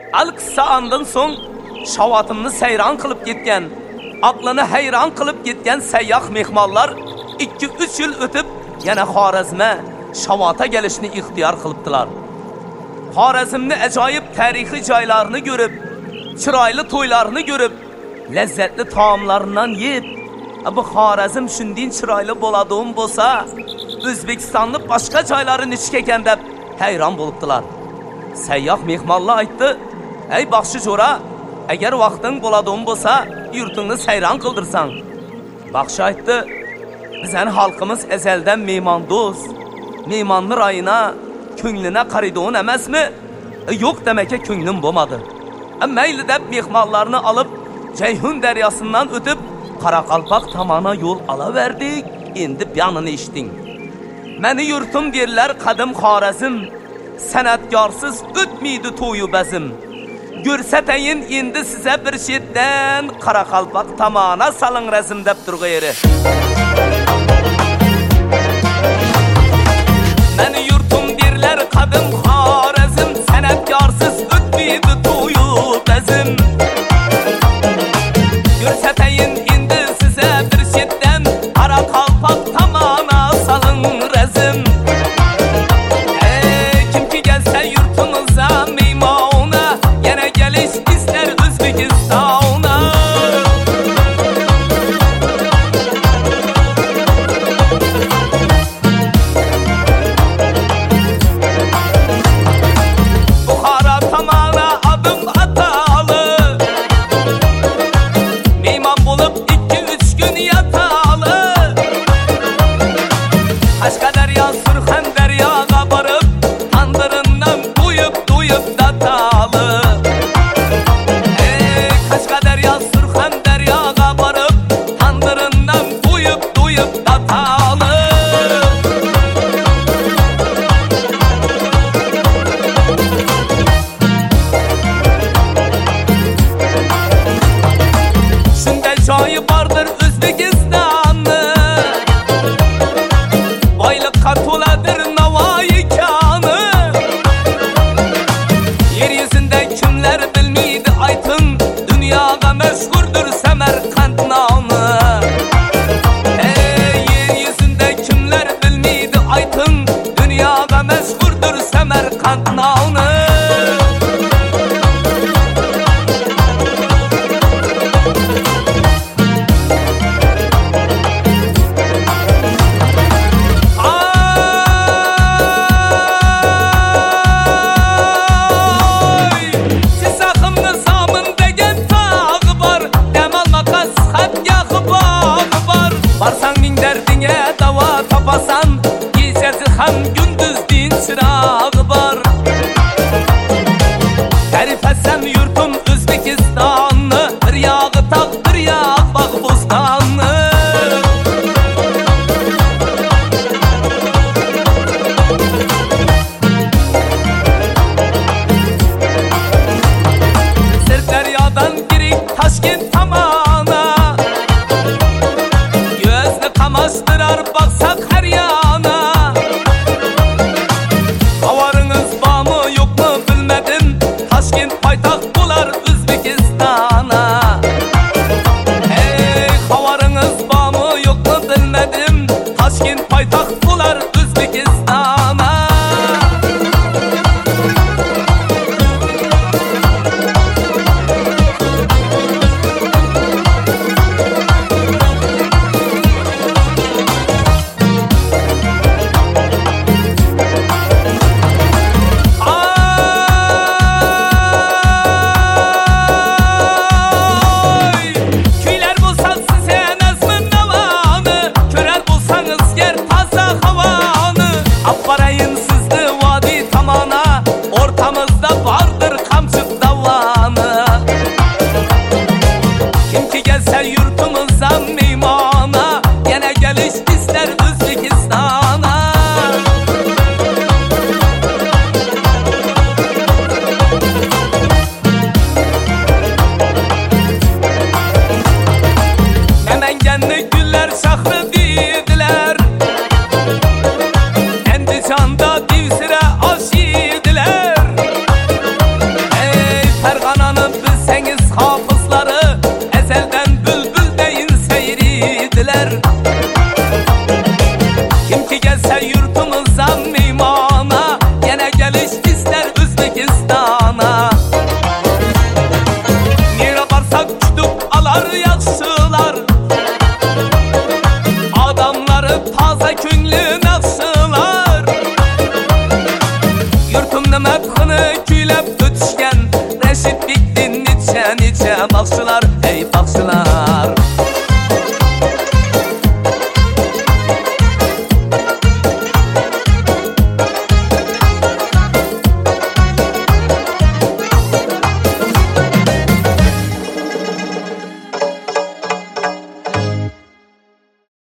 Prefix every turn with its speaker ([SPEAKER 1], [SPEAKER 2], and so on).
[SPEAKER 1] Al qissa andan so'ng Şavatimni sayron qilib ketgan, aqlini hayron qilib ketgan sayyoh mehmonlar 2-3 yil o'tib yana Xorazmga Shavotga kelishni ixtiyor qilibdilar. Xorazmni ajoyib tarixiy joylarini ko'rib, chiroyli to'ylarini ko'rib, lazzatli taomlardan yeb, bu Xorazm shunday chiroyli bo'ladigan bo'lsa, O'zbekistonning boshqa joylarini nechga ekan deb hayron bo'libdilar. Sayyoh mehmonlar aytdi: "Ey baxshi jo'ra, agar vaqting bo'ladigan bo'lsa, yurtingni sayron qildirsan." Baxshi aytdi: "Bizning xalqimiz azaldan mehmondo'st, mehmonni rayina, ko'nglina qaraydigan emasmi? Yo'q demaka ko'nglim bo'lmadi. Mayli deb mehmonlarni olib, Ceyhun daryosidan o'tib, Qoraqalpoq tomona yo'l olaverdik. Endi buyonini eshiting. Meni yurtim derlar qadim Xorazm, san'atkorsiz o'tmaydi to'yu bazim. Ko'rsatayin endi size bir chetdan Qoraqalpoq tomona saling razm deb turg'ayri. Meni yurtim derlar qadim